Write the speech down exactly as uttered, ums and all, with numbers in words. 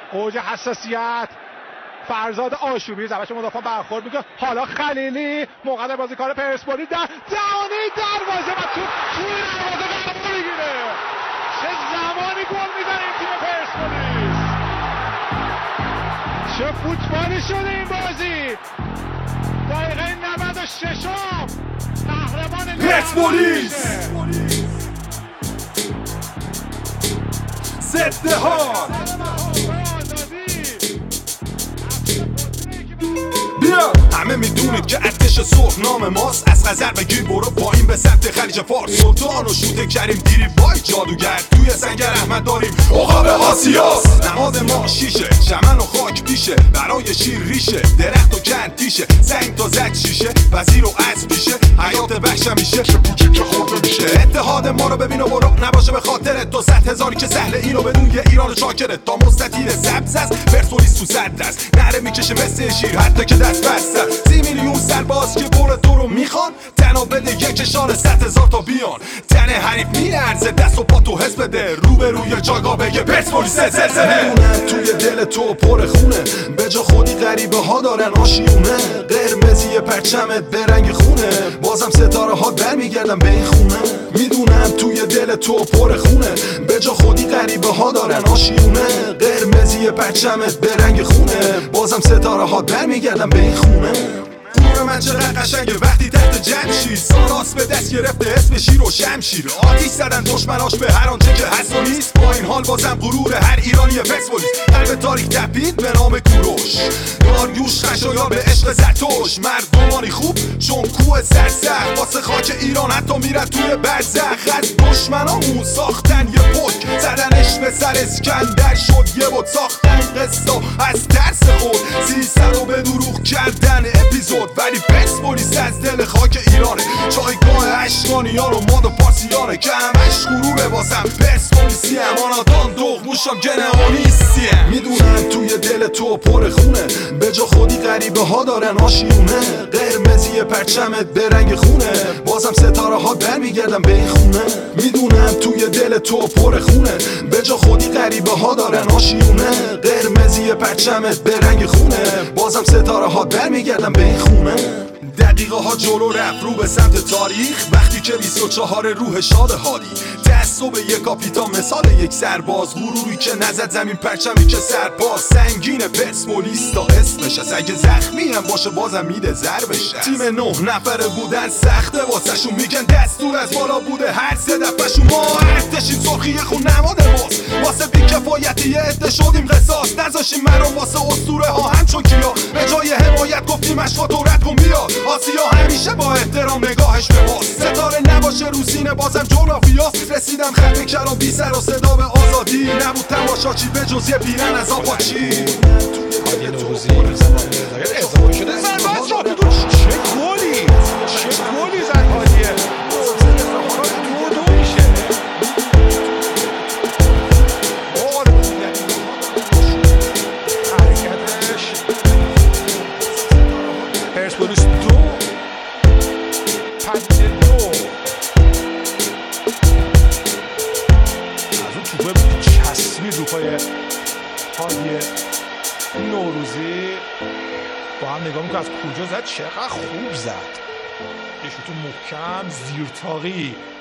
اوج حساسیت. فرزاد آشوبی زبش مدافع برخورد میکنه. حالا خلیلی موقع بازیکن پرسپولیس در دهانه دروازه و تو توی دروازه قرار میگیره. چه زمانی گل میزنه این تیم پرسپولیس. چه فوتبالی شده این بازی. دقیقه نود و شش قهرمان پرسپولیس ضد ها بیا. همه میدونید که ارتش سرخ نام ماست. از خزر بگیر برو پایین به سمت خلیج فارس. سلطان و شوت کریم دیری بای جادوگر. توی سنگر احمد داریم عقاب آسیاس. نماد ما شیشه چمن و خاک پیشه. برای شیر ریشه درخت و کند تیشه. زنگ تا زد شیشه وزیر و از پیشه. حیات وحش میشه که خورده میشه. اتحاد ما رو ببین و برو نباشه به خاطرت. دو صد هزاری که سهل اینو بدون یه ایران چاکرت. تا مستطیل سبز است پرسپولیس تو صد است. نره میکشه مثل شیر حتی که دست بسته. سی میلیون سرباز که بر تو رو میخوان. تنها بده یک شان صد هزار تا بیان. تن حریف میلرزه دست و پا تو حس بده. روبروی جاگاه بگه پرسپولیس زلزله. توی دل تو پر خونه. به جا خودی غریبه ها دارن آشیونه. قرمزی پرچمت به رنگ خونه. بازم ستاره ها برمیگردن به این خونه. میدونم توی دل تو پر خونه. به جا خودی غریبه ها دارن آشیونه. قرمزی پرچمت به رنگ خونه. بازم ستاره ها برمیگردن به این خونه. خونه من چقدر قشنگه وقتی تحت جمشید. ساناس به دست گرفته اسم شیر و شمشیر. آتیش زدن دشمناش به هر آنچه که هست و نیست. با این حال بازم غرور هر ایرانی پرسپولیس. قلب تاریخ تپید به نام کوروش. داریوش خشایار به عشق زرتوش. مردمانی خوب چون کوه سرسخت. واسه خاک ایران حتی میرن توی برزخ. از دشمنامون ساختن یه پک. زدنش به سر اسکندر شد یه بود. ساختن قصه از ترس خود. سیصد و به دروغ کردن اپیزود. ولی پرسپولیس از دل خاک ایرانه. جایگاه اشکانیان و ماد و پارسیانه. که همش غروره واسم پرسپولیسی. امانادان دغموشم جنهانیستیم. میدونم توی دل تو پر خونه. به جا خودی غریبه ها دارن آشیونه. قرمزی پرچمت به رنگ خونه. بازم ستاره ها برمیگردن به این خونه. میدونم توی دل تو پر خونه. به جا خودی غریبه ها دارن آشیونه. قرمزی پرچمت به رنگ خونه. بازم ستاره ها برمیگردن به این خونه. دقیقه ها جلو رفت رو به سمت تاریخ. وقتی که بیست و چهار روح شاد حالی. تعصب یک کاپیتان مثال یک سرباز. غروری که نزد زمین پرچمی که سرباز. سنگین پرسپولیس تا اسمش است. اگه زخمی هم باشه بازم میده ضربش. تیم نه نفره بودن سخته واسه شون. میگن دستور از بالا بوده هر سه دفعه‌شون. ما ارتشیم سرخی خون نماد ماست. واسه بی‌کفایتی عده شدیم قصاص. نذاشیم مرا واسه اسطوره ها همچون کیا. به جای حمایت گفتیم اشوا تو رد کن بیا. آسیا همیشه با احترام نگاهش به ماست. ستاره نباشه رو سینه بازم جغرافیاست. رسیدم ختم کردم بی سر و صدا به آزادی. نبود تماشاچی به جز یه پیرن از آپاچی. هادی نوروزی ازدواج شده زربت شد. چه گلی چه گلی زد هادیه. دو دو میشه. حرکتش پرسپولیس دو پنجه دو. از اون توبه چسبید رو پای هادیه نوروزی. با هم نگاه میکنم از کجا زد. چقدر خوب زد. یه شوت محکم زیرتاقی.